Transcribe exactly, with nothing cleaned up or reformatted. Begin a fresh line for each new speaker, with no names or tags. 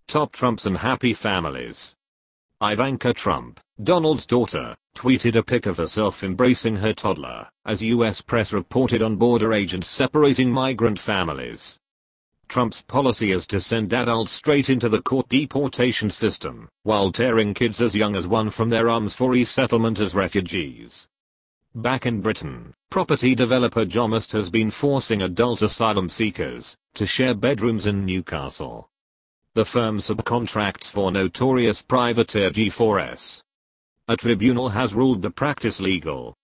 Top Trumps and happy families. Ivanka Trump, Donald's daughter, tweeted a pic of herself embracing her toddler, as U S press reported on border agents separating migrant families. Trump's policy is to send adults straight into the court deportation system, while tearing kids as young as one from their arms for resettlement as refugees. Back in Britain, property developer Jomist has been forcing adult asylum seekers to share bedrooms in Newcastle. The firm subcontracts for notorious privateer G four S. A tribunal has ruled the practice legal,